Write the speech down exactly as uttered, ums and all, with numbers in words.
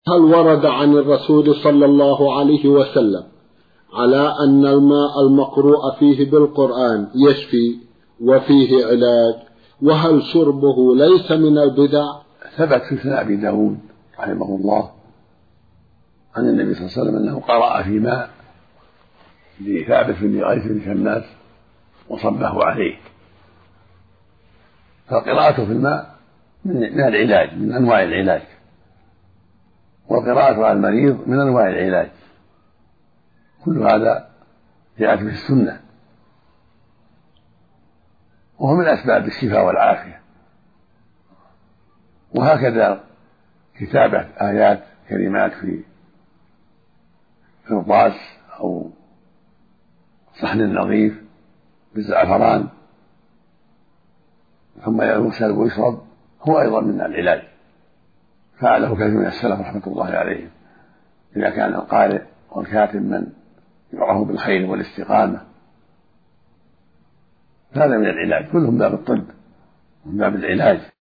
هل ورد عن الرسول صلى الله عليه وسلم على أن الماء المقروء فيه بالقرآن يشفي وفيه علاج، وهل شربه ليس من البدع؟ ثبت في سنن أبي داود رحمه الله عن النبي صلى الله عليه وسلم أنه قرأ في ماء لثابت بن قيس بن شماس وصبه عليه، فقراءته في الماء من العلاج، من أنواع العلاج، والقراءة على المريض من أنواع العلاج. كل هذا جاءت به السنة، وهو من أسباب الشفاء والعافية. وهكذا كتابة آيات كلمات في قرطاس أو صحن نظيف بالزعفران ثم يغسل ويشرب هو أيضا من العلاج، فعله كثير من السلف رحمة الله عليهم، إذا كان القارئ والكاتب من يدعوه بالخير والاستقامة، هذا من العلاج، كلهم باب الطب ومن باب العلاج.